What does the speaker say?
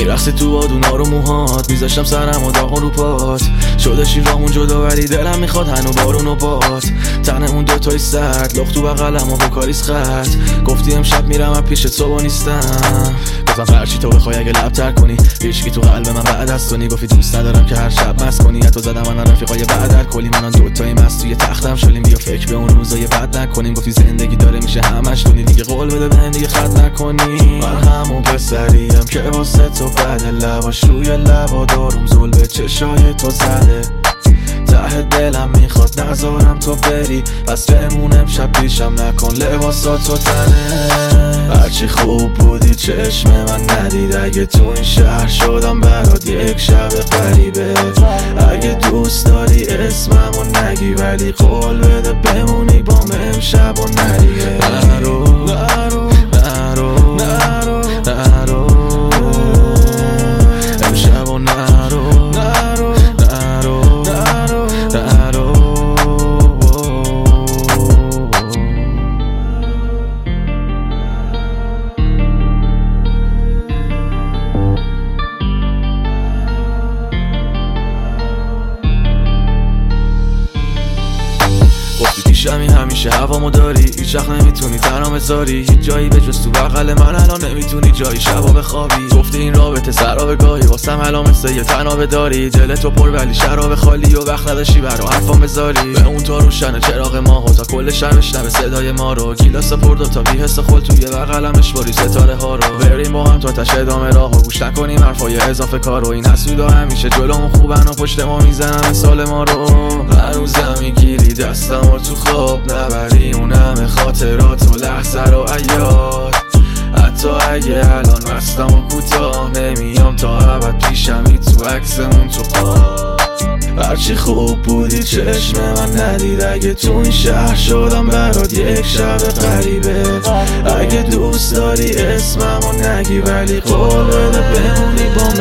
میرقصی تو بادونا رو موهات، میذاشتم سرم و داغون رو پات، شده شیرامون جدا ولی دلم میخواد هنو بارون و باد. تنمون دوتای سرد لخت تو بغلم و کاریس خط، گفتی امشب میرم از پیش صبح نیستم. گفتم فرچی تو بخوای اگه لب تر کنی، هیچکی تو قلب من بعد از تو نی. گفتی دوست ندارم که هر شب مست کنی، تو زدم من رفیقای بعد در کلی، منان دوتای مست توی تختم شلیم. بیا فکر به اون روزای بد نکنیم، گفتی زندگی داره میشه همش دونی، دیگه قول بده بهم دیگه خط نکنی. من همون پسریم که واسه تو بده، لباش روی لبا دارم زل به چشای تو زده، ته دلم میخواد نذارم تو بری، پس بمون امشب پیشم نکن لباساتو تنه. هرچی خوب بودی چشم من ندید، اگه تو این شهر شدم برات یک شب غریبه. اگه دوست داری اسممو نگی، ولی قول بده بمونی با من امشب و نریه. نرو نرو نرو نرو نرو امشب و نرو نرو نرو نرو نرو. گفتی پیشمی همیشه هوامو داری، هیچ وقت نمیتونی تنها بذاری، هیچ جایی به جز تو بغل من الان نمیتونی جایی شبا بخوابی. گفتی این رابطه سراب گاهی واسم الان مثل یه تنابه داری، دلتو پر ولی شراب خالی و وقت نداشتی برا حرفام بذاری. به اون تا روشن چراغ ماهو تا کل شهر بشنوه صدای ما رو، گیلاس پر دو تا بی حس خل توی بغلم اشباری ستاره ها رو. بریم با هم تا تش ادامه راهو، گوش نکنیم حرفای اضافه کارو، این حسودا همیشه جلومون خوبن و پشت ما میزنن مثال ما رو. هر روزم میگیری دستم و تو خواب نبری اون همه خاطرات و لحظه رو عیاد، حتی اگه الان مستم و کوتاه نمیام تا ابد پیشمی تو عکسمون تو خواب. هرچی خوب بودی چشم من ندید، اگه تو این شهر شدم برات یک شب غریبه. اگه دوست داری اسممو نگی، ولی قول بده بمونی با